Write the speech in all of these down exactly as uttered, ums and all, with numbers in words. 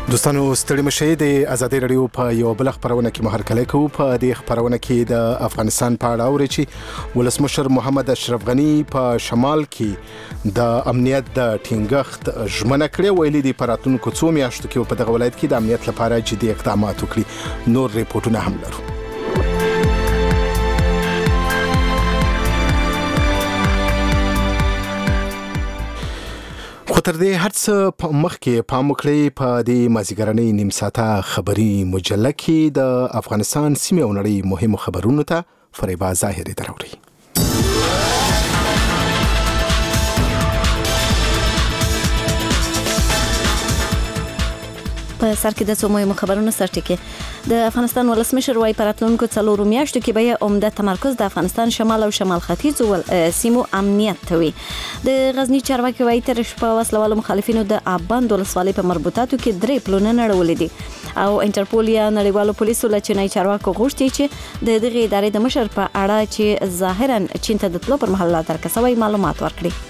دوستانو ستړي مشئ د ازادي رادیو په یو بل خبرونه کې مهرکلی کوو. په دې خبرونه کې د افغانستان په اړه اوري چې ولسمشر محمد اشرف غنی په شمال کې د امنیت د ټینګښت ژمنه کړې، ویلي دی په راتلونکو څو میاشتو کې په دغه ولایت کې د امنیت لپاره جدي اقدامات وکړي. نور ریپورتونه هم لرو. خو تر دې هر څه مخکې پام وکړئ په دې مازیګرنۍ نیم ساعته خبري مجله کې د افغانستان سیمې او نړۍ مهمو خبرونو ته فریبا ظاهري دراوړي. په سر کې د څو مهمو خبرونو سرټکی. د افغانستان ولسمشر وايي په راتلونکو څلورو میاشتو کې به عمده تمرکز د افغانستان شمال او شمال ختیځ ول سیمو امنیت توي. د غزنی چارواکي وايي تر شپه وسلوالو مخالفینو د اباند ولسوالۍ په مربوطاتو کې درې پلونه نړولې دي او انټرپول یا نړیوالو پولیسو له چینای چارواکو غوښتي چې د دغه ادارې د مشر په اړه چې ظاهرا چین ته د تلو پر مهال لا درکسوي معلومات ورکړي.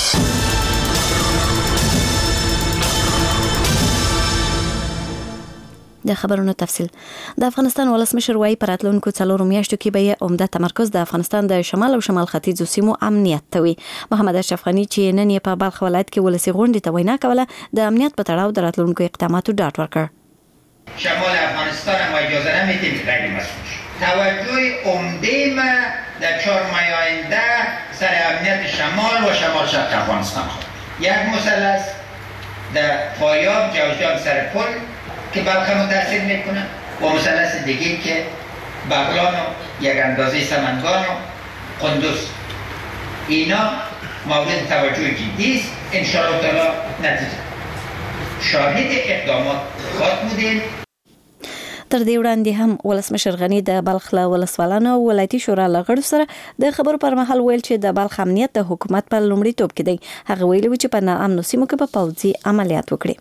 د خبرونو تفصیل. د افغانستان ولسمشر وايي په راتلونکو څلورو میاشتو کې به عمده تمرکز د افغانستان د شمال او شمال ختیځو سیمو امنیت توي. محمد اشرف غنی چې نن یې په بلخ ولایت کې ولسی غونډې ته وینا کوله، د امنیت په تړاو د راتلونکو اقداماتو ډاډ ورکړ. شمال افغانستان ما اجازه نمیدیم غیر مسئول. توجه عمده ما در چهار ماه آینده سر امنیت شمال و شمال شرق افغانستان خواهد. یک مثلث در فایاب جوزجان سر پل که بلخ متاثر میکنه و مثلث دیگه که بغلان و یک اندازه سمنگان و قندوز، اینا مورد توجه جدی است. انشاءالله تعالی نتیجه شاهد اقدامات خواهد بودیم. تر دې وړاندې هم ولسمشر غنی د بلخ له ولسوالانو او ولایتي شورا له غړو سره د خبرو پر مهال ویل چې د بلخ امنیت د حکومت په لومړیتوب کې دی. هغه ویلي و چې په ناامنو سیمو کې په پوځي عملیات وکړي.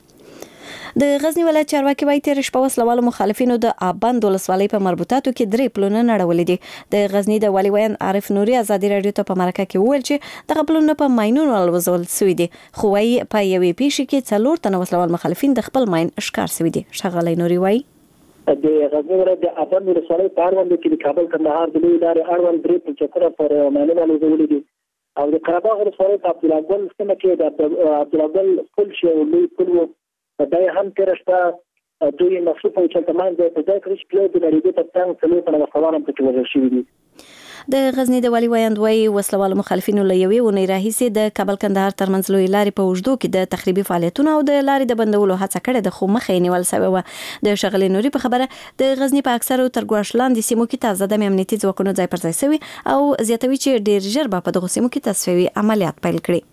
د غزنی ولایت چارواکي وايي تر شپه وسلوالو مخالفینو د اباند ولسوالۍ په مربوطاتو کې درې پلونه نړولې دي. د غزنی د والي ویان عارف نوري ازادي رادیو ته په مرکه کې وویل چې دغه پلونه په ماینونو الوزول سوي دي، خو وايي په یوې پیښې کې څلور تنه وسلوال مخالفین د خپل ماین ښکار سوي دي. شغالي نوري وايي د غزنی ولایت د اباند ولسوالۍ په اړوند کې د کابل کندهار د لوی لارې اړوند درې پلچکونه پر ماینونو الوزول دي او د قره باغ ولسوالۍ په عبدالله ګل سیمه کې د عبدالله ګل پل شو لوی پل دا هم تر شپه دوی مخصوص او چلتمان د ځای کړی چې د لري په تنګ څلور په وسوالم په وژل شوی دي. د غزنی د والي ویاند وايي وسلوال مخالفینو له یوې ونې راهیسې د کابل کندهار ترمنځ لوی لارې په اوږدو کې د تخریبي فعالیتونو او د لارې د بندولو هڅه کړې ده، خو مخه یې نیول شوې وه. د شغلې نوري په خبره د غزنی په اکثرو تر ګواښ لاندې سیمو کې تازه د امنیتي ځواکونو ځای پر ځای شوي او زیاتوي چې ډیر ژر به په دغو سیمو کې تصفیوي عملیات پیل کړي.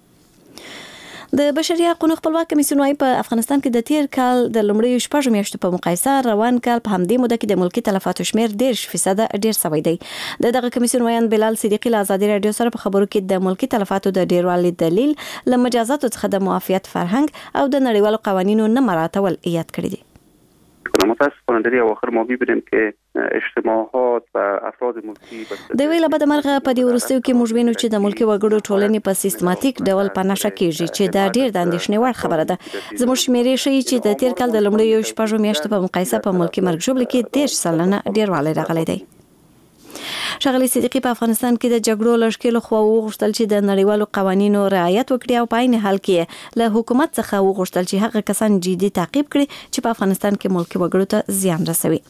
د بشري حقوقو خپلواک کمیسیون وايي په افغانستان کې د تیر کال د لومړیو شپږو میاشتو په مقایسه روان کال په همدې موده کې د ملکي تلفاتو شمیر ډیر فیصد ډیر شوی دی. د دغه کمیسیون ویان بلال صدیقی له ازادي رادیو سره په خبرو کې د ملکي تلفاتو د ډیروالي دلیل له مجازاتو څخه د معافیت فرهنګ او د نړیوالو قوانینو نه مراعاتول یاد کړی دی. متاسفانه در اواخر ما می‌بینیم که اجتماعات و افراد ملکی د ویله بد مرغه په دې ورستیو کې موږ وینو چې د ملکی وګړو ټولنې په سیستماتیک ډول په نشه کېږي چې دا ډیر د اندېښنې وړ خبره ده. زموږ شمیرې ښیي چې د تیر کال د لومړیو شپږو میاشتو په مقایسه په ملکی مرګ ژوبل کې دېرش سلنه ډیروالی راغلی دی. شغلی صدیقی په افغانستان کې د جګړو لشکې خو وغوښتل چې د نړیوالو قوانینو رعایت وکړي او په عین حال کې له حکومت څخه وغوښتل چې هغه کسان جدي تعقیب کړي چې په افغانستان کې ملکی وګړو ته زیان رسوي.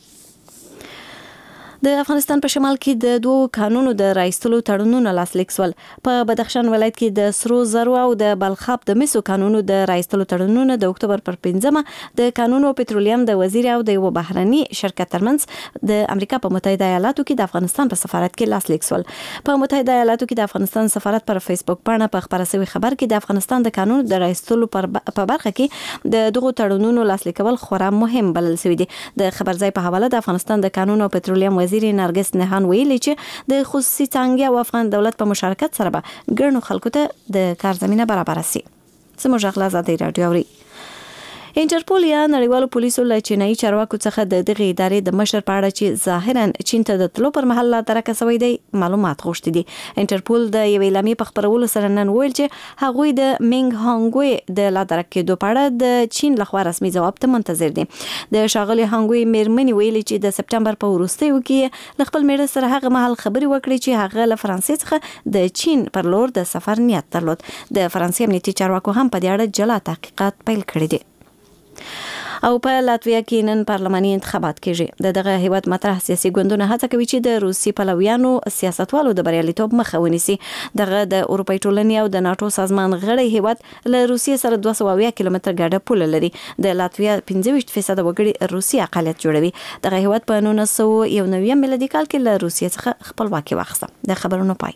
د افغانستان په شمال کې د دوو قانونو د رایستلو تړونونه لاسلیک شول. په بدخشان ولایت کې د سرو زرو او د بلخاب د مسو قانونو د رایستلو تړونونه د اکتوبر پر پنځمه د قانون او پټرولیم د وزیر او د یو بهرني شرکت ترمنځ د امریکا په متحده ایالاتو کې د افغانستان په سفارت کې لاسلیک شول. په متحده ایالاتو کې د افغانستان سفارت پر فیسبوک باندې په خبره شوی خبر کې د افغانستان د قانون د رایستلو په برخه کې د دغو تړونونو لاسلیکول خورا مهم بلل شوی دی. د خبر ځای په حواله د افغانستان د قانون او پټرولیم وزیر نرګس نهان ویلي چې د خصوصي څانګې او افغان دولت په مشارکت سره به ګڼو خلکو ته د کار زمینه برابر شي. زموږ غلا ازادي رادیو اوري. انټرپول یا نړیوالو پولیسو له چینایي چارواکو څخه د دغه ادارې د مشر په اړه چې ظاهرا چین ته د تلو پر مهال لا درکه سوی دی معلومات غوښتي دي. انټرپول د یوې اعلامیې په خپرولو سره نن ویل چې هغوی د مینګ هانګوی د لا درکې دوه په اړه د چین لخوا رسمي ځواب ته منتظر دي. د شاغلي هانګوی میرمنې ویلي چې د سپټمبر په وروستیو کې له خپل میړه سره هغه مهال خبرې وکړي چې هغه له فرانسې څخه د چین پر لور د سفر نیت درلود. د فرانسې امنیتي چارواکو هم په دې اړه جلا تحقیقات پیل کړي دي. او په لاتویا کې نن پارلماني انتخابات کېږي. د دغه هیواد مطرح سیاسي ګوندونه هڅه کوي چې د روسي پلویانو سیاستوالو د بریالیتوب مخه ونیسي. دغه د اروپای ټولنې او د ناتو سازمان غړی هیواد له روسیې سره دوه سوه اویا کیلومتره ګډه پوله لري. د لاتویا پنځه ویشت فیصد وګړي روسي اقلیت جوړوي. دغه هیواد په نولس سوه یو نوي میلادي کال کې له روسیې څخه خپلواکي واخیسته. د خبرونو پای.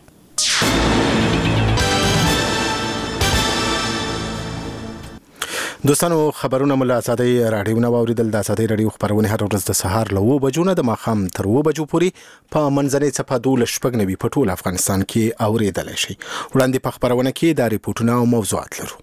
دوستانو خبرونه مله ازادي رادیو نو اوریدل. د ازادي رادیو خبرونه هر ورځ د سهار له و بجو نه د ماخام تر و بجو پورې په منځنۍ صفه دول شپږ نوي په ټول افغانستان کې اوریدل شي. وړاندې په خبرونه کې د ریپورتونو او موضوعات لرو.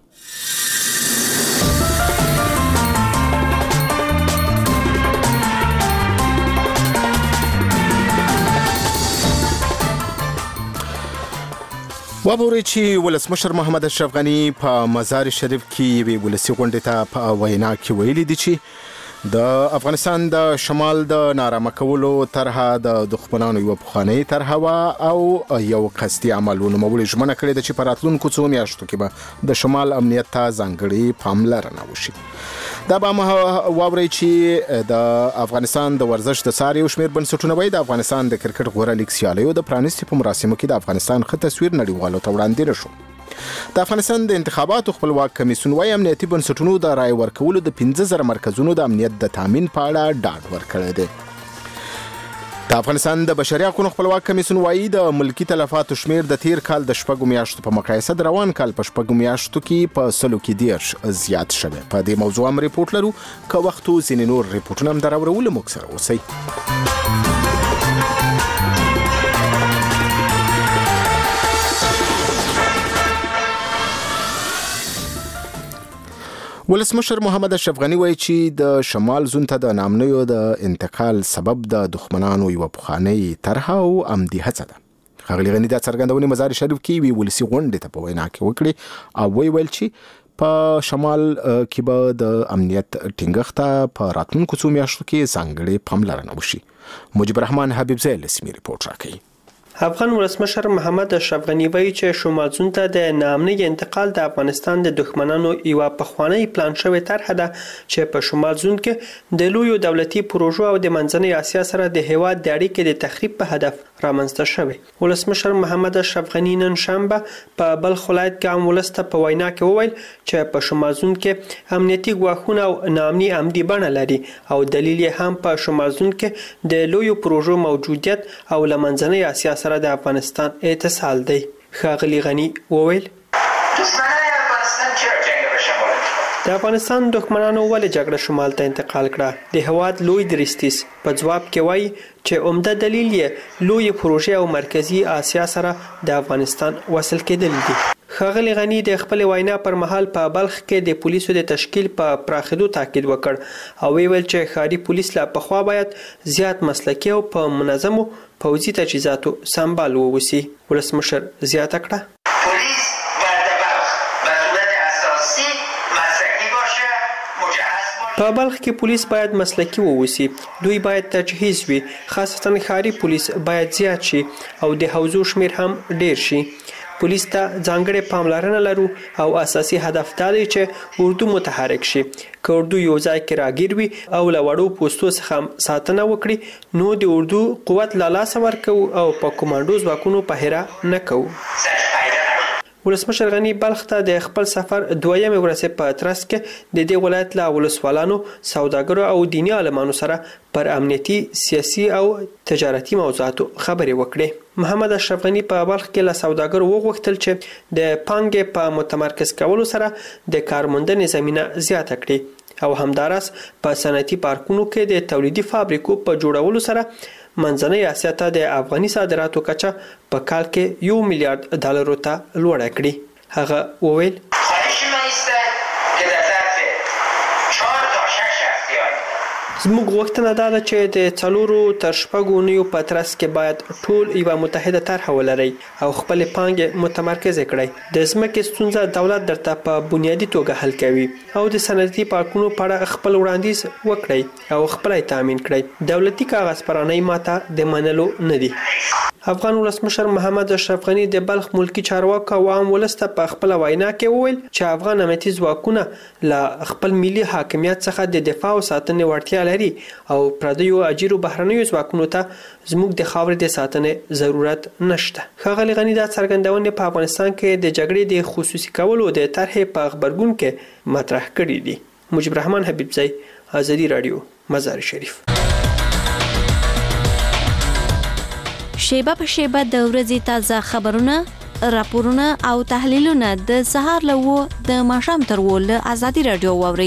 وابوري چې ولسمشر محمد اشرف غنی په مزار شریف کې وی ولسی غونډه ته په وینا کې ویلي دي چې د افغانستان د شمال د نارامه کولو طرحه د دښمنانو یو پخوانی طرحه وا او یو قصدي عملونه مولې ژمنه کړې ده چې په راتلونکو څو میاشتو کې به د شمال امنیت ته ځانګړي پاملرنه وشي. دا به مه واوري چې د افغانستان د ورزش د ساري او شمیر بنسټونه وای د افغانستان د کرکټ غوړه لیګ سیالیو د پرانیستي په مراسمو کې د افغانستان خط تصویر نړیوالو ته وړاندې شو. د افغانستان د انتخاباتو خپلواک کمیسیون وايي امنیتي بنسټونو د رای ورکولو د پنځه زره مرکزونو د امنیت د تامین په اړه ډاډ ورکړی دی. د افغانستان د بشري حقوقو خپلواک کمیسیون وايي د ملکی تلفاتو شمیر د تیر کال د شپږو میاشتو په مقایسه د روان کال په شپږو میاشتو کې په سلو کې ډیر زیات شوی. په دې موضوع هم ریپورت لرو. که وختو ځینې نور ریپورتونه هم دراوړو موږ سره اوسئ. ولسمشر محمد اشرف غنی وایي چې د شمال زون ته د نامنیو د انتقال سبب د دښمنانو یو پخوانی طرحه او عمدي هڅه ده. ښاغلي غنی دا څرګندونې مزار شریف کې وی ولسی غونډې ته په وینا کې وکړي او وی ویل چې په شمال کې به د امنیت ټینګښت په راتلونکو څو میاشتو کې ځانګړي پاملرنه وشي. مجيب الرحمن حبیب زیل سیمې ریپورت راکوي. افغان ولسمشر محمد اشرف غنی وایي چې شمال زون ته د نامني انتقال د افغانستان د دښمنانو یو پخوانی پلان شوی طرحه ده چې په شمال زون کې د لویو دولتي پروژو او د منځنۍ اسیا سره د هیواد د اړیکې د تخریب په هدف رامنځته شوی. ولسمشر محمد اشرف غنی نن شنبه په بلخ ولایت کې هم ولسته په وینا کې وویل چې په شمال زون کې امنیتي ګواښونه او نامني عمدي بڼه لري او دلیل یې هم په شمال زون کې د لویو پروژو موجودیت او لمنځنۍ اسیا سره د افغانستان اتصال دی. ښاغلي غنی وویل د افغانستان دښمنانو ولې جګړه شمال ته انتقال کړه؟ د هواد لوی درستیز په جواب کې وایي چې عمده دلیل یې لوی پروژې او مرکزی اسیا سره د افغانستان وصل کېدل دي. ښاغلي غنی د خپل وینا پر مهال په بلخ کې د پولیسو د تشکیل په پراخېدو تاکید وکړ او ویل چې ښاري پولیس لا پخوا باید زیات مسلکي او په منظمو پوځي تجهیزاتو سمبال ووسی. ولسمشر زیاته کړه په بلخ کې پولیس باید مسلکي ووسی. دوی باید تجهیز وي، خاصتا ښاري پولیس باید زیات شي او د حوزو شمیر هم ډیر شي. پولیس ته ځانګړې پاملرنه لرو او اساسي هدف دا دی چې اردو متحرک شي. که اردو یو ځای کې راګیر وي او له وړو پوستو څخه ساتنه وکړي نو د اردو قوت له لاسه ورکوو او په کمانډو ځواکونو په هیره نه کوو. ولسمشر غنی بلخ ته د خپل سفر دویمه ورځ په ترڅ کې د دې ولایت له ولسوالانو، سوداګرو او دیني عالمانو سره پر امنیتي، سیاسي او تجارتي موضوعاتو خبرې وکړې. محمد اشرف غنی په بلخ کې له سوداګرو وغوښتل چې د پانګې په متمرکز کولو سره د کارموندنې زمینه زیاته کړي او همداراز په صنعتي پارکونو کې د تولیدي فابریکو په جوړولو سره منځنۍ اسیا ته د افغاني صادراتو کچه په کال کې یو میلیارډ ډالرو ته لوړه کړي. هغه وویل خواهش من است که در ظرف چهار شخصیات. زموږ غوښتنه دا ده چې د څلورو تر شپږو اونیو په ترڅ کې باید ټول یوه متحده طرحه ولرئ او خپلې پانګې متمرکزې کړئ. د ځمکې ستونزه دولت درته په بنیادي توګه حل کوي او د صنعتي پارکونو په اړه خپل وړاندیز وکړئ او خپل یې تامین کړئ. دولتي کاغذ پرانۍ ماته د منلو نه دي. افغان ولسمشر محمد اشرف غني د بلخ ملکی چارواکو او عام ولس ته په خپل وینا کې وویل چې افغان امنیتي ځواکونه له خپل ملي حاکمیت څخه د دفاع او ساتنې وړتیا لري او پردیو اجیرو بهرنیو ځواکونو ته زموږ د خاورې د ساتنې ضرورت نشته. ښاغلي غني دا څرګندونې په افغانستان کې د جګړې د خصوصي کولو د طرحې په خبرګون کې مطرح کړي دي. مجيب رحمان حبیبزی، آزادی رادیو، مزار شریف. شیبه په شیبه د ورځې تازه خبرونه، راپورونه او تحلیلونه د سهار له و د ماښام تر و له آزادی رادیو واورئ.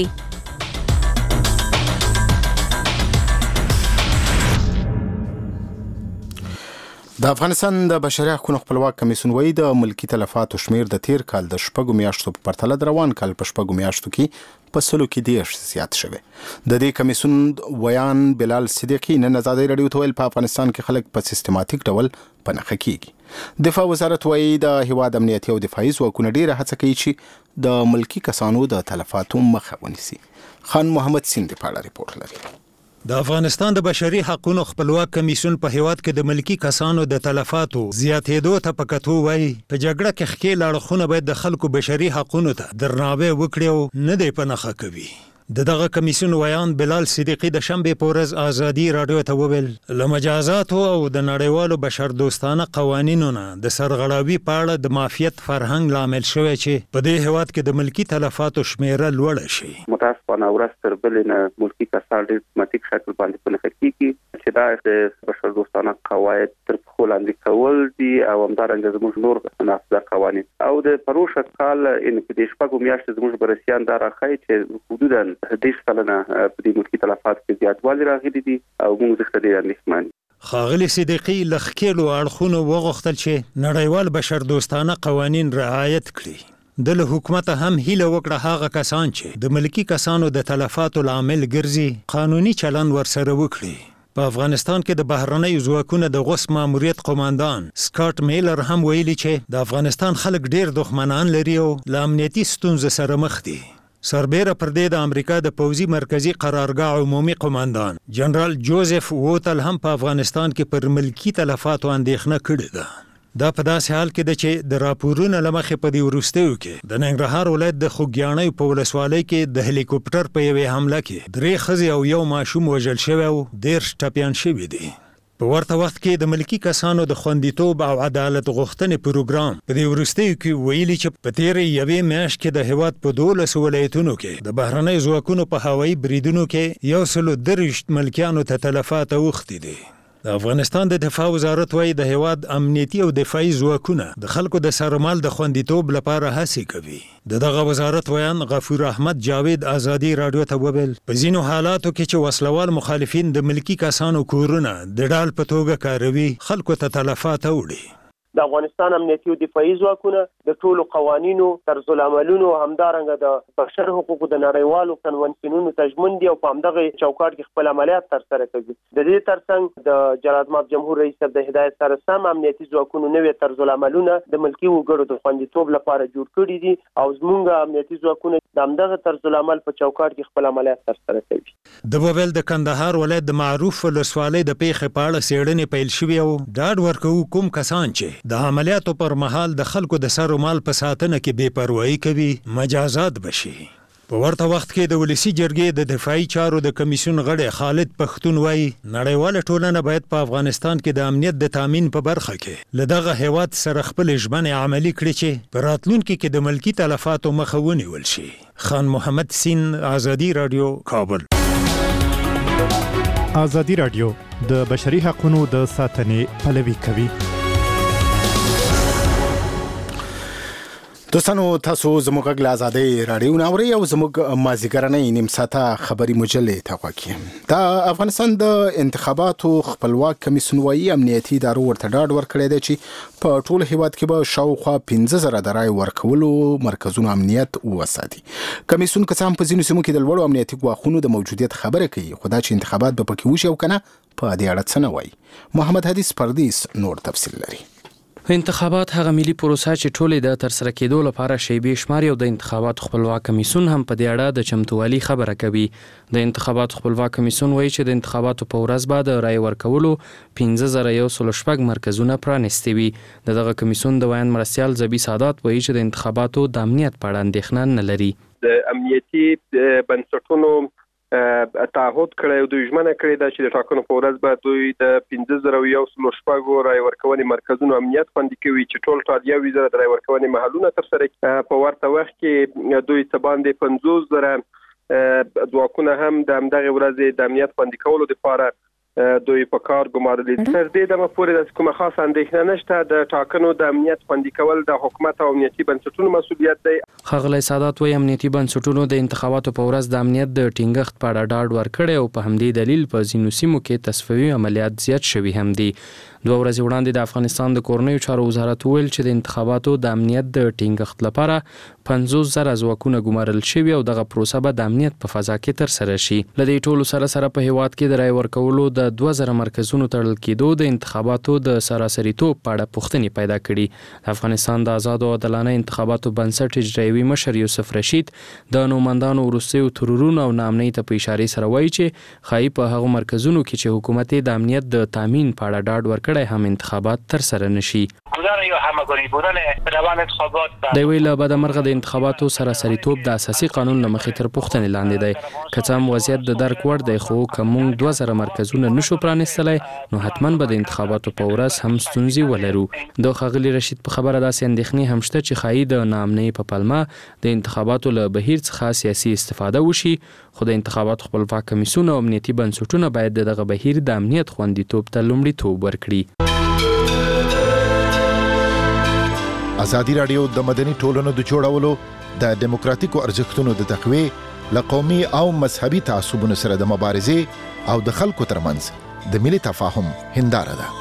د افغانستان د بشري حقوقو خپلواک کمیسیون وایي د ملکی تلفاتو شمیر د تیر کال د شپږو میاشتو په پرتله د روان کال په شپږو میاشتو کې په سلو کې دیش زیات شوی. د دې کمیسیون ویان بلال صدیقی نن آزادی رادیو ته ویل په افغانستان کې خلک په سیستماتیک ډول په نښه کیږي. دفاع وزارت وایي د هیواد امنیتي او دفاعي ځواکونه ډیره هڅه کوي چې د ملکی کسانو د تلفاتو مخه ونیسي. خان محمد سین د پاړه ریپورت لري. د افغانستان د بشري حقوقو خپلواک کمیسیون په هیواد کې د ملکی کسانو د تلفاتو زیاتېدو ته په کتو وایي په جګړه کې ښکېل اړخونه باید د خلکو بشري حقوقو ته درناوی وکړي او نه دی په نښه کوي. د دغه کمیسیون ویان بلال صدیقی د شنبه په ورځ آزادی رادیو ته وویل له مجازاتو او د نړیوالو بشردوستانه قوانینو نه د سرغړاوي په اړه د مافیت فرهنګ لامل شوی چې په دې هیواد کې د ملکی تلفاتو شمیره لوړه شي. متاسفانه ورځ تر بلې نه ملکی کسان ډېر سیستماتیک شکل باندې په نښه کیږي چې دا د بشردوستانه قواعد تر پښو لاندې کول دي او همدارنګه زموږ نور نافذه قوانین او د پروسه کال ان په دې شپږو میاشتو زموږ برسیان دا راخی چې حدوداً دیش سلنه په دې ملکی تلفات کې زیاتوالی راغلي دي او موږ ځکه ډېر اندېښمن. ښاغلي صدیقی له ښکېلو اړخونو وغوښتل چې نړیوال بشردوستانه قوانین رعایت کړي. د له حکومت هم هیله وکړه هغه کسان چې د ملکی کسانو د تلفاتو لامل ګرځي قانوني چلند ورسره وکړي. په افغانستان کې د بهرنیو ځواکونو د غوث ماموریت قوماندان سکاټ میلر هم ویلي چې د افغانستان خلک ډېر دښمنان لري او له امنیتي ستونزو سره مخ دي. سربیره پر دې د امریکا د پوځي مرکزی قرارګاه عمومي قوماندان جنرال جوزف ووتل هم په افغانستان کې پر ملکی تلفاتو اندېښنه کړې ده. دا په داسې حال کې ده چې د راپورونو له مخې په دې وروستیو کې د ننګرهار ولایت د خوږیاڼۍ په ولسوالۍ کې د هلیکوپټر په یوې حمله کې درې ښځې او یو ماشوم وژل شوی او دېرش ټپیان شوي دي. په ورته وخت کې د ملکی کسانو د خوندیتوب او عدالت غوښتنې پروګرام په دې وروستیو کې ویلي چې په تیرې یوې میاشت کې د هیواد په دولسو ولایتونو کې د بهرنیو ځواکونو په هوایي بریدونو کې یو سلو دېرش ملکیانو ته تلفات اوښتي دي. د افغانستان د دفاع وزارت وايي د هیواد امنیتي او دفاعي ځواکونه د خلکو د سرمال د خوندیتوب لپاره هڅې کوي. د دغه وزارت ویان غفور احمد جاوید آزادی رادیو ته وویل په ځینو حالاتو کې چې وسلوال مخالفین د ملکی کسانو کورونه د ډال په توګه کاروي خلکو ته تلفات وړي. د افغانستان امنیتي او دفاعي ځواکونه د ټولو قوانینو طرز العملونو همدارنګه د بشر حقوقو د نړیوالو کنونسیونونو ته ژمن دي او په همدغه چوکاټ کې خپل عملیات ترسره کوي. د دې ترڅنګ د جلالآباد جمهور رئیس صاحب د هدایت سره سم امنیتي ځواکونو نوې طرز العملونه د ملکي وګړو د خوندیتوب لپاره جوړ کړي دي او زموږ امنیتي ځواکونه د همدغه طرز العمل په چوکاټ کې خپل عملیات ترسره کوي. د وویل د کندهار ولایت د معروف ولسوالۍ د پیښې په اړه څېړنې پیل شوې او ډاډ ورکوي کوم کسان چې د عملیاتو پر مهال د خلکو د سر او مال په ساتنه کې بې پروايي کوي مجازات بشي. په ورته وخت کې د ولسی جرګې د دفاعي چارو د کمیسیون غړی خالد پښتون وایي نړیواله ټولنه باید په افغانستان کې د امنیت د تامین په برخه کې له دغه هیواد سره خپل ژمنې عملي کړي چې په راتلونکي کې د ملکی تلفاتو مخه ونیول شي. خان محمد سین، آزادی رادیو، کابل. آزادی رادیو د بشري حقوقو د ساتنې پلوي کوي. دوستانو تاسو زموږ غږ آزادۍ رادیو ناوړي او زموږ مازیګرنۍ نیم ساعته خبري مجلې ته وکړي. دا افغانستان د انتخاباتو خپلواک کمیسیون وايي امنیتي ادارو ورته ډاډ ورکړی دی چې په ټول هیواد کې به شاوخوا پنځه زره د رای ورکولو مرکزونو امنیت وساتي. کمیسیون که څه هم په ځینو سیمو کې د لوړو امنیتي ګواښونو د موجودیت خبره کوي، خو دا چې انتخابات به پکې وشي او کنه په دې اړه څه نه وایي. محمد حدیث پردیس نور تفصیل لري. انتخابات هغه ملي پروسه چې ټولې د تر سره کېدو لپاره شیبې شماري او د انتخاباتو خپلواک کمیسیون هم په دې اړه د چمتووالي خبره کوي. د انتخاباتو خپلواک کمیسیون وایي چې د انتخاباتو په ورځ به د رای ورکولو پنځه زره یو سل شپږ مرکزونه پرانیستي وي. د دغه کمیسیون د ویان مرستیال زبی سادات وایي چې د انتخاباتو د امنیت په اړه اندېښنه نه لري. د امنیتي بنسټونو تعهد کړی او دوی ژمنه کړې ده چې د ټاکنو په ورځ به دوی د پنځه زره یو سل شپږ رای ورکونې مرکزونو امنیت خوندي کوي چې ټول ټال یو زره د رای ورکونې محلونه ترسره کوي. په ورته وخت کې دوی څه باندې پنځوس زره ځواکونه هم د همدغه ورځې د امنیت خوندي کولو لپاره دوی په کار ګمارلي. تر دې دمه پورې د کومه خاصه اندېښنه نشته. د ټاکنو د امنیت خوندي کول د حکومت او امنیتي بنسټونو مسؤلیت دی. ښاغلی سادات وایي امنیتي بنسټونو د انتخاباتو په ورځ د امنیت د ټینګښت په اړه ډاډ ورکړی او په همدې دلیل په ځینو سیمو کې تصفیوي عملیات زیات شوي هم دي. دوه ورځې وړاندې د افغانستان د کورنیو چارو وزارت ویل چې د انتخاباتو د امنیت د ټینګښت لپاره پنځوس زره ځواکونه ګمارل شوي او دغه پروسه به د امنیت په فضا کې ترسره شي. له دې ټولو سره سره په هیواد کې د رای ورکولو د دوه زره مرکزونو تړل کېدو د انتخاباتو د سراسریتوب په اړه پوښتنې پیدا کړي. د افغانستان د آزادو او عادلانه انتخاباتو بنسټ اجرایوي مشر یوسف رشید د نومندانو وروستیو ترورونو او ناامنۍ ته په اشارې سره وایي چې ښایي په هغو مرکزونو کې چې حکومت د امنیت د تامین په اړه ډاډ ورکړی هم انتخابات ترسره نشي. د ویل له بده مرغه د انتخاباتو سراسریتوب د اساسي قانون له مخې تر پوښتنې لاندې دی. که څه هم وضعیت د درک وړ دی، خو که موږ دوه زره مرکزونه نشو پرانیستلی نو حتما به د انتخاباتو په ورځ هم ستونزې ولرو. د ښاغلي رشید په خبره داسې اندېښنې هم شته چې ښایي د ناامنۍ په پلمه د انتخاباتو له بهیر څخه سیاسي استفاده وشي، خو د انتخاباتو خپلواک کمیسیون او امنیتي بنسټونه باید دغه بهیر د امنیت خوندیتوب ته لومړیتوب ورکړي. ازادي راډیو د مدني ټولنو د جوړولو د دیموکراتیکو ارزښتونو د تقویې له قومي او مذهبي تعصبونو سره د مبارزې او د خلکو ترمنځ د ملي تفاهم هنداره ده.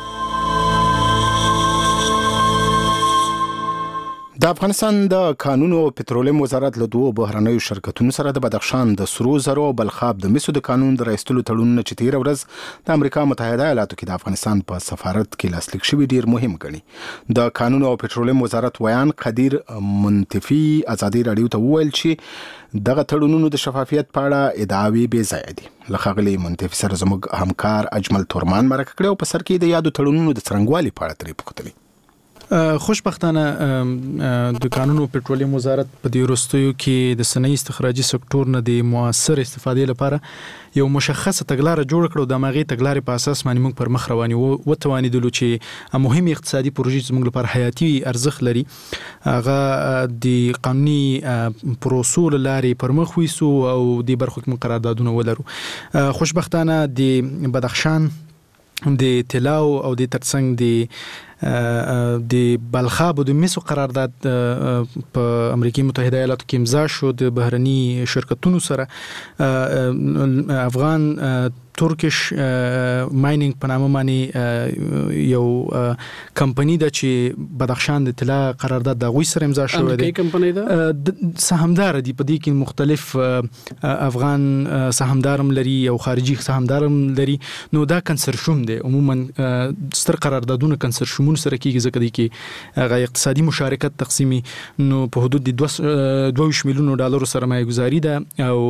د افغانستان د کانونو او پټرولیم وزارت له دوه بهرنیو شرکتونو سره د بدخشان د سرو زرو او بلخاب د مسو د قانون د رایستلو تړونونه چې تیر ورځ د امریکا متحده ایالاتو کې د افغانستان په سفارت کې لاسلیک شوی ډیر مهم ګڼي. د کانونو او پټرولیم وزارت ویان قدیر منتفی ازادي راډیو ته وویل چې دغه تړونونو د شفافیت په اړه ادعاوې بې ځای دي. لخغلی منتفی سره زموږ همکار اجمل تورمان مرکه کړی او په سر کې د یادو تړونونو د څرنګوالي په اړه ترې پوښتنه. خوشبختانه د قانون او پټرولیم وزارت په دې وروستیو کې د صنایع استخراجي سکتور نه د موثر استفادې لپاره یو مشخصه تګلارې جوړ کړو. د ماغي تګلارې په اساس باندې موږ پر مخ رواني وو توانیدلو چې مهم اقتصادي پروژې زموږ لپاره حیاتي ارزښت لري هغه د قانوني پروسو لارې پر مخ ویسو او د برخو کې قراردادونه ولرو. خوشبختانه د بدخشان د طلاو او د ترڅنګ د د بلخاب او د مسو قرارداد په امریکای متحده ایالاتو کې امضا شو د بهرني شرکتونو سره. افغان ترکیش ماینینګ په نامه باندې یو کمپنی ده چې بدخشان د طلا قرارداد د غوي سره امضا شوی دی. کمپنی ده سهامدار دي په دې کې مختلف افغان سهامدارم لري او خارجي سهامدارم لري. نو دا کنسرشوم دی عموما ستر قراردادونه کنسرشومون سره کیږي ځکه دی کې هغه اقتصادي مشارکت تقسیمي نو په حدود د دوه میلیون ډالر سرمایه گذاري ده او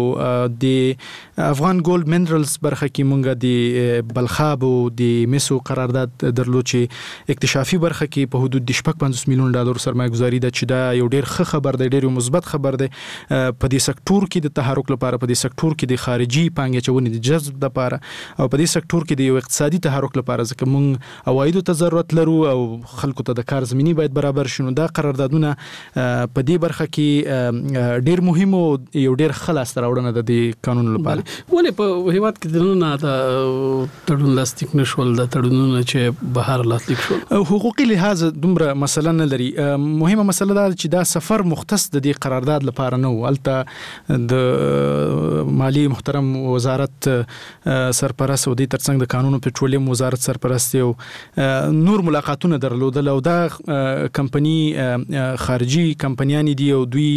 د افغان ګولډ منرالز برخه کې مونږه د بلخاب او د مسو قرارداد درلود چې اکتشافي برخه کې په حدود د شپږ پنځوس میلیون ډالر سرمایه گذاري ده چې دا یو ډیر ښه خبر دی، ډیر مثبت خبر دی په دې سکتور کې د تحرک لپاره، په دې سکتور کې د خارجي پانګې چونې د جذب لپاره او په دې سکتور کې د یو اقتصادي تحرک لپاره ځکه مونږ عوایدو ته ضرورت لرو او خلکو ته د کار زمینی باید برابر شي. نو دا قراردادونه په دې برخه کې ډیر مهم او یو ډیر خلاص راوړنه ده د قانون لپاره. ولې په هیواد کې د قانونونه د تړون لاسلیک نشول د تړونونو چې بهر لاسلیک شول. حقوقي لحاظ دومره مسله نه لري. مهمه مسله دا چې دا سفر مختص د دې قرارداد لپاره نه و. البته د مالی محترم وزارت سرپرست او د ترڅنګ د قانون پټرولیم وزارت سرپرست او نور ملاقاتونه درلودل او دا کمپنی خارجي کمپنیانی دی او دوی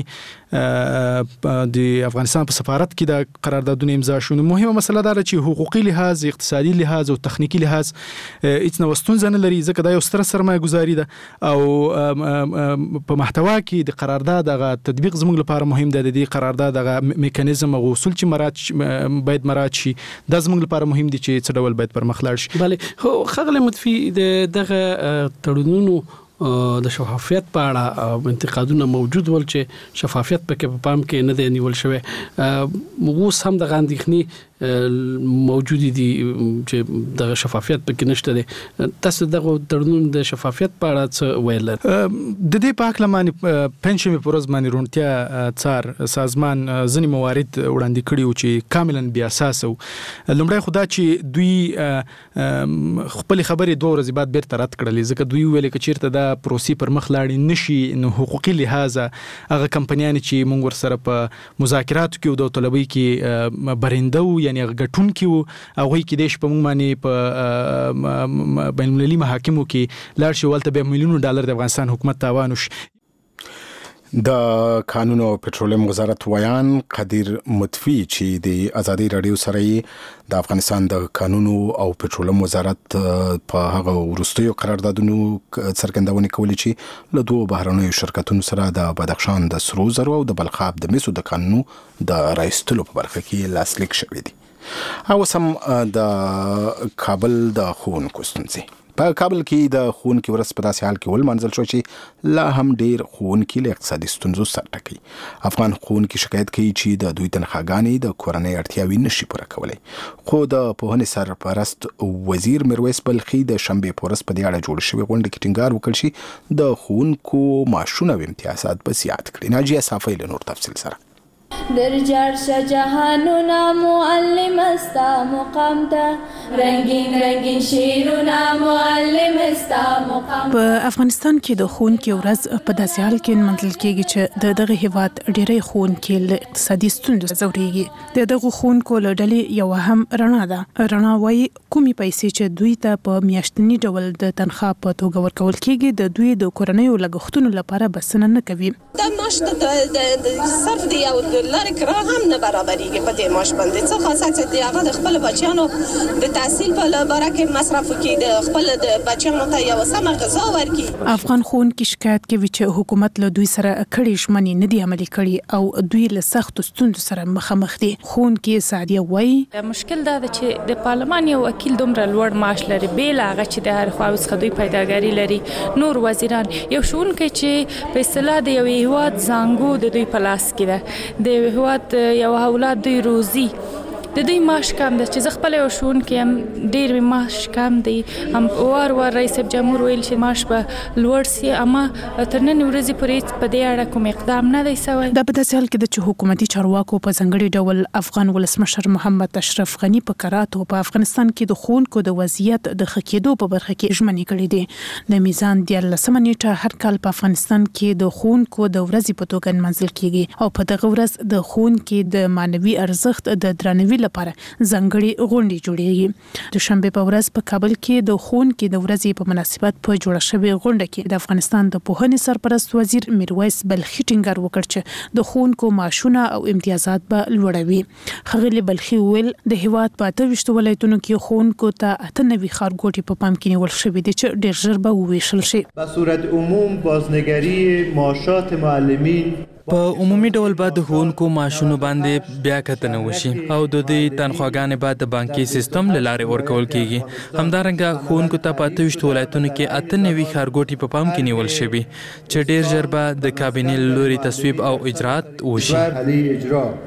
د افغانستان په سفارت کې د قراردادونو امضا شونه. مهمه مسله دا چې حقوقي لحاظ، اقتصادي لحاظ او تخنیکی لحاظ هیڅ نو ستونزه نه لري، ځکه دا یو ستر سرمایه گذاري ده او په محتوا کې د قرارداد غا تطبیق زموږ لپاره مهم ده. د دې قرارداد غا میکانیزم او اصول چې مراد باید مراد شي دا زموږ لپاره مهم دي چې څه ډول باید پر مخ لاړ شي. بله خو خغله متفي دغه تړونونو د شفافیت په اړه انتقادونه موجود ول چې شفافیت پکې په پام کې نه دی نیول شوی. اوس هم د غاندېخني موجود دي چې د شفافیت پکې نشته دی. تاسو دغه تړونونو د شفافیت په اړه څه ویل؟ د دې په اړه باندې پنځمه پروز باندې رونتیا څار سازمان ځنی موارد وړاندې کړي او چې کاملا بیا اساس او لومړی خدا چې دوی خپل خبرې دوه ورځې بعد بیرته رد کړلې، ځکه دوی ویل چې چیرته دا پروسې پر مخ لاړې نشي نو حقوقي لحاظ هغه کمپنیان چې موږ ورسره په مذاکراتو کې او د طلبي کې برنده وو یعنی غټون کې وو هغه کې د شپږ باندې په بین المللي محاکمو کې لاړ شي ولته به میلیونو ډالر د افغانستان حکومت تاوان وشي. د قانون او پټرولیم وزارت ویان قدیر متفی چې د ازادي رادیو سره د افغانستان د قانون او پټرولیم وزارت په هغه ورستیو قراردادونو څرګندونه کوي چې له دوه بهرنیو شرکتونو سره د بدخشان د سرو زرو او د بلخاب د مسو د قانون د رایستلو په برخه کې لاسلیک شوی دی. او سم د کابل د خونکو ستونزې په کابل کې د خونکو ورځ په داسې حال کې ول منځل شو چې لا هم ډیر خونکو له اقتصادي ستونزو سره ټکي. افغان خونکو شکایت کوي چې د دوی تنخواګانې د کورنۍ اړتیاوې نشي پوره کولای. خو د پوهنې سرپرست وزیر میرویس بلخي د شنبې په ورځ په دې اړه جوړ شوی غونډه کې ټینګار وکړ چې د خونکو معاشونه او امتیازات به زیات کړي. ناجیه صافی له نور تفصیل سره در جرش جهانونا معلم استا مقام ده رنگین رنگین شیرونا معلم استا مقام. په افغانستان کې د خونکو ورځ په داسې حال کې منځل کېږي چې د دغه هیواد ډېری خونکو له اقتصادي ستونزو ځوريږي. د دغه خونکو له ډلې یو هم رڼا ده. رڼا وايي کومي پیسې چې دوی ته په میاشتني ډول د تنخوا په توګه ورکول کېږي د دوی د کورنۍ لګښتونو لپاره بسنه نه کوي. دا معاش د صرف دی او لاره کرا هم نه برابرېږي په دې معاش باندې. څه خاصه دی هغه د خپل بچیانو د تحصیل په لاره کې مصرف کوي، د خپل د بچیانو ته یو سمه غذا ورکړي. افغان خونکو شکایت کوي چې حکومت له دوی سره کړي ژمنې نه دي عملي کړي او دوی له سخت ستونزو سره مخامخ دي. خونکو سعدیه وایي مشکل دا چې د پارلمان یو وکیل دومره لوړ معاش لري بیل هغه چې د هر خوا څخه دوی پیداګاری لري. نور وزیران یو شونکي چې په اصطلاح د یو هیواد زنګو د دوی په لاس کې ده، د هیواد یو اولاد دوی روزي د دوی معاش کم ده چې خپل یو شون کې هم ډیر معاش کم دی. هم وار وار رئیس جمهور ویل چې معاش به لوړ سي اما تر نن ورځې پورې په دې اړه کوم اقدام نه دی شوی. دا په داسې حال کې د چې حکومتي چارواکو په ځنګړي ډول افغان ولسمشر محمد اشرف غنی په کراتو په افغانستان کې د خونکو د وضعیت د خکېدو په برخه کې ژمنې کړې دي. د میزان د لسمه نیټه هر کال په افغانستان کې د خونکو د ورځې په توګه منځل کیږي او په دغه ورځ د خونکو د مانوي ارزښت د درناوي لپاره ځنګړي غونډې جوړیږي. د شنبه په ورځ په کابل کې د خونکو د ورځې په مناسبت په جوړه شوې غونډه کې د افغانستان د پوهنې سرپرست وزیر میرویس بلخي ټینګار وکړ چې د خونکو معاشونه او امتیازات به لوړوي. خغلی بلخي ویل د هیواد په اته ویشت ولایتونو کې خونکو ته اته نوي ښارګوټي په پام کې نیول شوي دي چې ډېر ژر به وویشل شي. په صورت عموم بازنگری معاشات معلمین په عمومي ډول به د ښوونکو معاشونو باندې بیا کتنه وشي او د دوی تنخواګانې به د بانکي سیستم له لارې ورکول کیږي. همدارنګه ښوونکو ته په اته ویشت ولایتونو کې اته نوي ښارګوټي په پام کې نیول شوي چې ډېر ژر به د کابینې له لوري تصویب او اجرات وشي.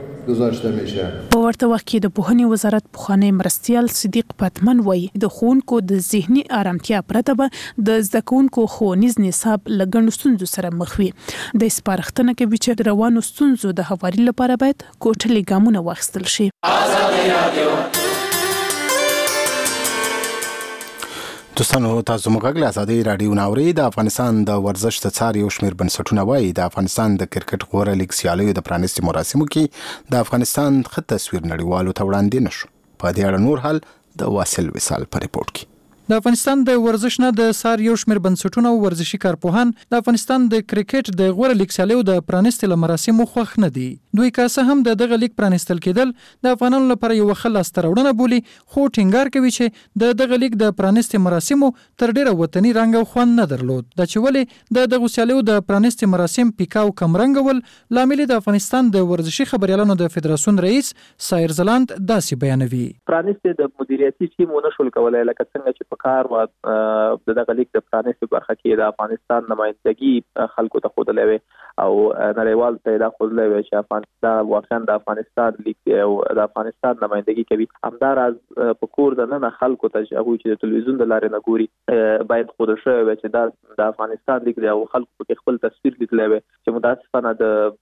په ورته وخت کې د پوهنې وزارت پخوانی مرستیال صدیق پتمن وایي د ښوونکو د ذهني آرامتیا پرته به د زده کوونکو ښوونیز نصاب له ګڼو ستونزو سره مخ وي. د سپارښتنه کوي چې د روانو ستونزو د هواري لپاره باید کوټلي ګامونه واخیستل شي. دوستانو تاسو موږ غږ آزادي رادیو ناوري د افغانستان د ورزش د څار یو شمېر بنسټونه وایي د افغانستان د کرکټ غوره لیګ سیالیو د پرانیستي مراسمو کې د افغانستان ښه تصویر نړیوالو ته وړاندې نشو. په دې اړه نور حال د واصل وصال په ریپورت کې. د افغانستان د ورزش نه د سار یو شمېر بنسټونه او ورزشي کارپوهان د افغانستان د کرکټ د غوره لیګ سیالیو د پرانیستي مراسمو خوښ نه دي. دوی که څه هم د دغه لیګ پرانیستل کېدل د افغانانو لپاره یو ښه لاسته راوړنه بولي، خو ټینګار کوي چې د دغه لیګ د پرانیستي مراسمو تر ډیره وطني رنګ او خوند نه درلود. دا چې ولې د دغه سیالیو د پرانیستي مراسم پیکاو کم رنګ ول لامل د افغانستان د ورزشي خبريالانو د فدراسیون رئیس سایر زلاند داسې بیانوي. پرانیستي د مدیریتي ټیم ونشول کولای لکه څنګه چې په کار و د دغه لیګ د پرانیستي برخه کې د افغانستان نمائندګي خلکو ته خودلې وي او نړیوال ته دا خودلې وي چې افغانستان واقعا د افغانستان لیګ او د افغانستان نمائندګي کوي. همداراز په کور د نن خلکو ته چې هغه چې د تلویزیون د لارې نه ګوري باید خود شوی وي چې دا د افغانستان لیګ او خلکو په خپل تصویر لیدلې وي چې متاسفانه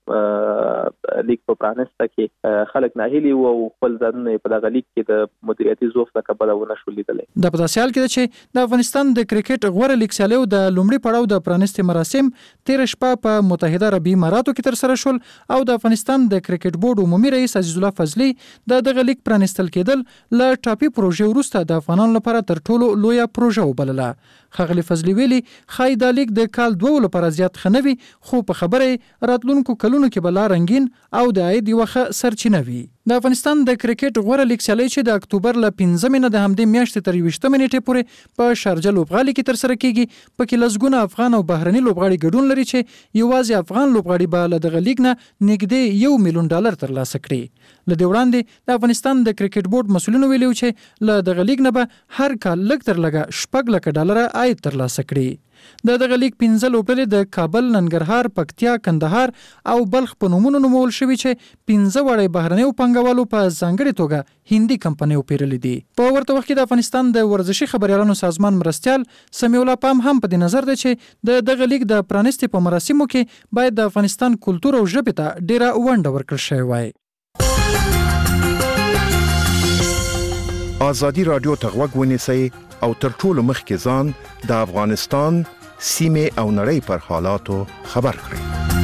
د لیګ په پرانیسته کې خلک ناهیلي وو او خپل ځانونه په دغه لیګ کې د مدیریتي ضعف څخه کبله ونه شو لیدل. د پداسیال کې چې د افغانستان د کرکټ غوره لیګ سیالیو د لومړي پړاو د پرانیستي مراسم تیر شپه په متحده عربي اماراتو کې تر سره شول او د افغانستان د کرکټ بورډ عمومي رئیس عزیز الله فضلي د دغه لیګ پرانیستل کېدل ل ټاپي پروژې وروسته د افغانانو لپاره تر ټولو لویه پروژه وبلله. خغلی فضلي ویلي خای د لیګ د کال دوه لپاره زیات خنوي، خو په خبره راتلونکو کلونو کې بل رنگین او د عاید یو ښه سرچینه وي. د افغانستان د کرکټ غوره لیګ سیالي چې د اکتوبر ل پنځمې نه د همدې میاشتې تر یوویشتمې نیټې پورې په شارجه لوبغالي کې تر سره کیږي. پکې لسګونه افغان او بهرني لوبغاړي ګډون لري چې یوازې افغان لوبغاړي به له دغه لیګ نه نږدې یو میلیون ډالر ترلاسه کړي. له دې وړاندې د افغانستان د کرکټ بورډ مسولینو ویلي چې له دغه لیګ نه به هر کال لږ تر لږه شپږ لک ډالر عاید ترلاسه کړي. د دغه لیګ پنځه لوبډلې د کابل، ننګرهار، پکتیا، کندهار او بلخ په نومونو نومول شوي چې پنځه وړې بهرنیو پانګوالو په ځانګړې توګه هندي کمپنیو پیرلې دي. په ورته وخت کې د افغانستان د ورزشي خبريالانو سازمان مرستيال سمیع الله پام هم په دې نظر دی چې د دغه لیګ د پرانیستي په مراسمو کې باید د افغانستان کلتور او ژبې ته ډیره ونډه ورکړل شوې وای. آزادی رادیو ته غوږ ونیسئ او تر ټولو مخکې ځان د افغانستان سیمه او نړۍ پر حالاتو خبر کړئ.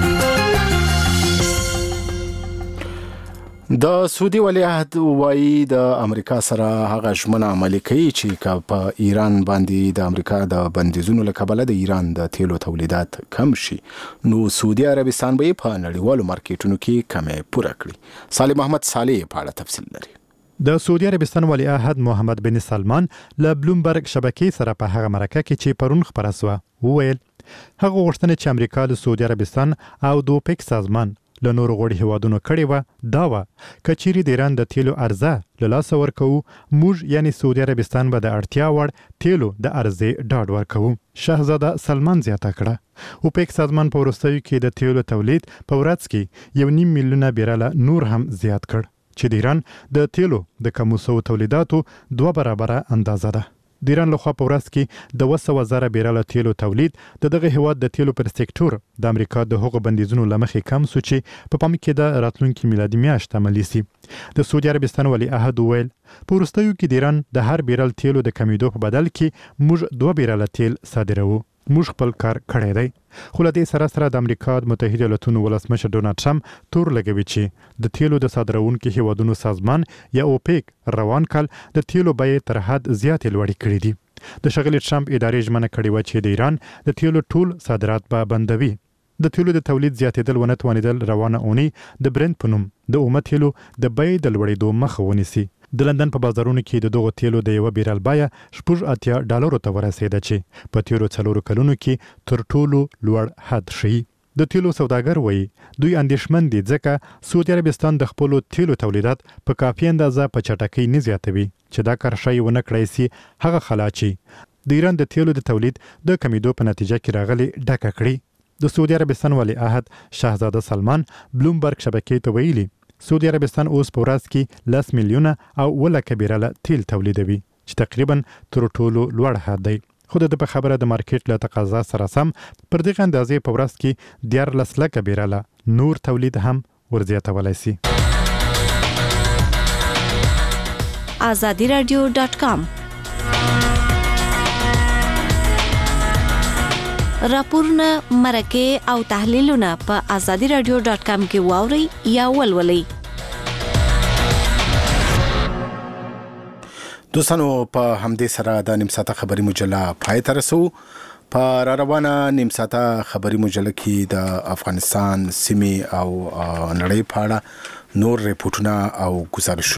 د سعودي ولیعهد وایي د امریکا سره هغه ژمنه عملي کوي چې په ایران باندې د امریکا د بندیزونو له کبله د ایران د تیلو تولیدات کم شي، نو سعودي عربستان به په نړیوالو مارکیټونو کې کمې پوره کړي. صالح محمد صالح په اړه تفصیل لري. د سعودي عربستان ولیعهد محمد بن سلمان له بلومبرګ شبکې سره په هغه مرکه کې چې پرون خبره سوه وویل هغه غوښتنه چې امریکا د سعودي عربستان او د اوپک سازمان له نورو غړي هیوادونو کړې وه دا وه که چیرې د ایران د تیلو عرضه له لاسه ورکوو موږ یعنی سعودي عربستان به د اړتیا وړ تیلو د عرضې ډاډ ورکوو. شهزاده سلمان زیاته کړه اوپک سازمان په وروستیو کې د تیلو تولید په ورځ کې یو نیم میلیونه بیرله نور هم زیات کړ چې د ایران د تیلو د کمو سوو تولیداتو دوه برابره اندازه ده. د ایران لخوا په ورځ کې د اوه سوه زره بیرله تیلو تولید د دغه هیواد د تیلو پر سکتور د امریکا د هغو بندیزونو له مخې کم سو چې په پام کې د راتلونکي میلادي میاشت عملي سي. د سعودي عربستان ولیعهد وویل په وروستیو کې د ایران د هر بیرل تیلو د کمیدو په بدل کې موږ دوه بیرله تیل صادروو. موږ خپل کار کړی دی. خو له دې سره سره د امریکا د متحده ایالاتونو ولسمشر ډونالډ ټرمپ تور لګوي چې د تیلو د صادروونکو هیوادونو سازمان یا اوپیک روان کال د تیلو بیې تر حد زیاتې لوړې کړې دي. د ښاغلي ټرمپ ادارې ژمنه کړې وه چې د ایران د تیلو ټول صادرات به بندوي. د تیلو د تولید زیاتېدل ونه توانېدل روانه اونۍ د برنت په نوم د اومه تیلو د بیې د لوړېدو مخه ونیسي. د لندن په بازارونو کې د دغو تیلو د یوه بیرل بیه شپږ اتیا ډالرو ته ورسېده چې په تیرو څلورو کلونو کې تر ټولو لوړ حد ښیي. د تیلو سوداګر وایي دوی اندېښمن دي ځکه سعودي عربستان د خپلو تیلو تولیدات په کافي اندازه په چټکۍ نه زیاتوي چې دا کار ښایي ونه کړی سي هغه خلا چې د ایران د تیلو د تولید د کمیدو په نتیجه کې راغلي ډکه کړي. د سعودي عربستان ولیعهد شهزاده سلمان بلومبرګ شبکې ته ویلي سعودي عربستان اوس په ورځ کې لس میلیونه او اوه لکه بیرله تیل تولیدوي چې تقریبا تر ټولو لوړ حد دی. خو د په خبره د مارکیټ له تقاضا سره سم پر دغه اندازې په ورځ کې دیارلس لکه بیرله نور تولید هم ورزیاتولی سي. آزادی رادیو ډاټ کام راپورونه مرکه او تحلیلونه په آزادي رادیو ډاټ کام کې واورئ یا ولولئ. دوستانو په همدې سره د نیم ساعته خبري مجله پای ته رسو. په را روانه نیم ساعته خبري مجله کې د افغانستان سیمې او نړۍ په اړه نور ریپورتونه او ګزارش